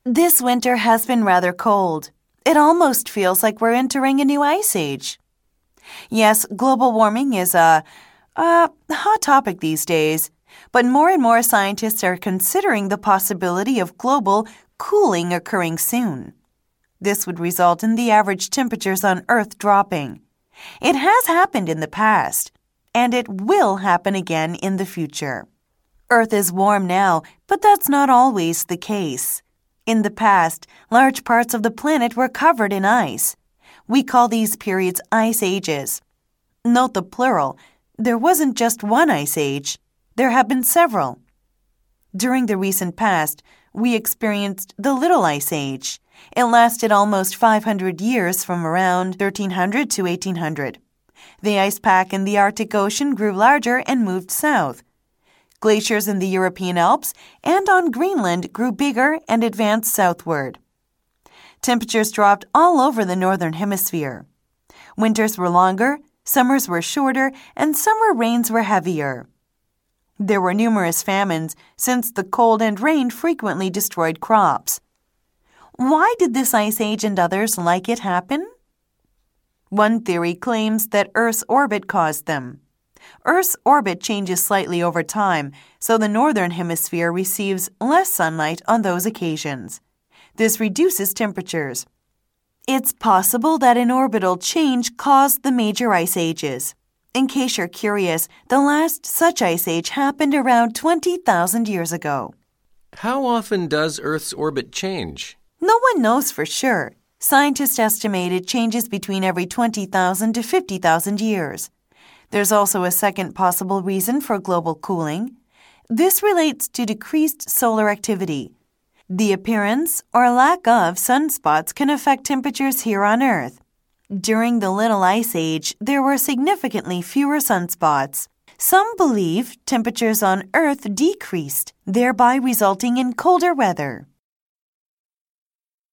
This winter has been rather cold. It almost feels like we're entering a new ice age. Yes, global warming is a hot topic these days, but more and more scientists are considering the possibility of global cooling occurring soon. This would result in the average temperatures on Earth dropping. It has happened in the past, and it will happen again in the future. Earth is warm now, but that's not always the case. In the past, large parts of the planet were covered in ice. We call these periods ice ages. Note the plural. There wasn't just one ice age. There have been several. During the recent past, we experienced the Little Ice Age. It lasted almost 500 years from around 1300 to 1800. The ice pack in the Arctic Ocean grew larger and moved south. Glaciers in the European Alps and on Greenland grew bigger and advanced southward. Temperatures dropped all over the northern hemisphere. Winters were longer, summers were shorter, and summer rains were heavier. There were numerous famines since the cold and rain frequently destroyed crops. Why did this ice age and others like it happen? One theory claims that Earth's orbit caused them. Earth's orbit changes slightly over time, so the northern hemisphere receives less sunlight on those occasions. This reduces temperatures. It's possible that an orbital change caused the major ice ages. In case you're curious, the last such ice age happened around 20,000 years ago. How often does Earth's orbit change? No one knows for sure. Scientists estimate it changes between every 20,000 to 50,000 years. There's also a second possible reason for global cooling. This relates to decreased solar activity. The appearance or lack of sunspots can affect temperatures here on Earth. During the Little Ice Age, there were significantly fewer sunspots. Some believe temperatures on Earth decreased, thereby resulting in colder weather.